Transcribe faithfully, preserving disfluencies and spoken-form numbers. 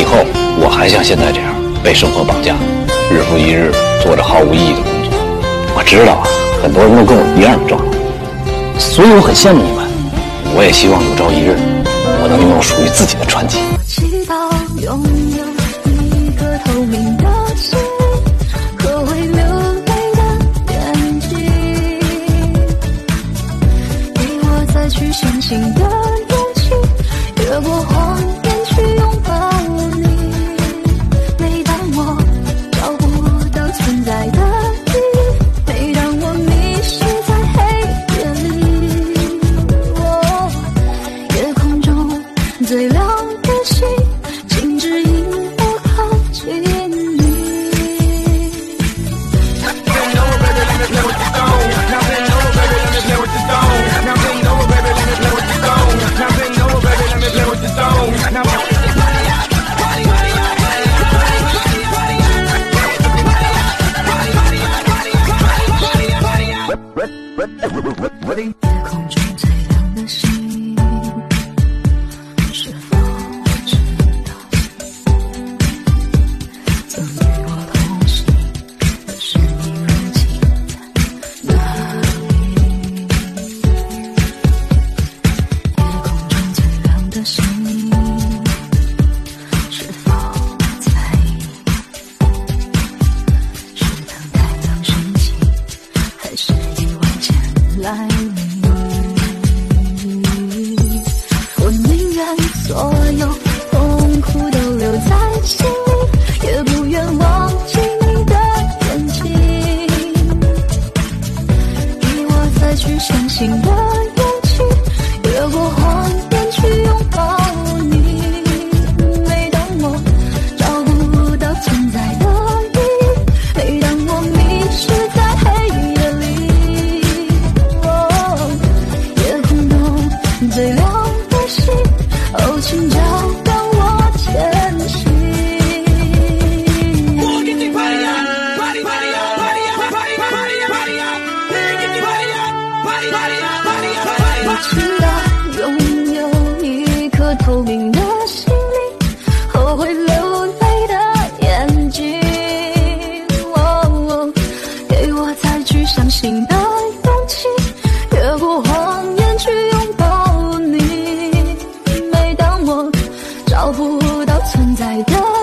后我还像现在这样被生活绑架，日复一日做着毫无意义的工作。我知道啊，很多人都跟我一样的状态，所以我很羡慕你们。我也希望有朝一日我能拥有属于自己的传奇。 我祈祷拥有一颗透明的心和会流泪的眼睛，给我再去相信的勇气，越过谎言去拥抱你。每当我找不到存在的意义，每当我迷失在黑夜里，哦，夜空中最亮的星，请指引我靠近你。夜空中最亮的星，是否知道曾与我同行的是你如今在哪里？夜空中最亮的星，是否在意？是等太阳升起，还是意外前来临？我宁愿所有痛苦都留在心里，也不愿忘记你的眼睛，给我再去相信的勇气，越过谎言去拥抱你。每当我找不到存在的意义，每当我迷失在黑夜里，哦，夜空中最亮的星，哦，请照亮我前行。我知道拥有一颗透明的心灵和会流泪的眼睛，哦，给我再去相信的勇气，越过谎言去拥抱你。每当我找不到存在的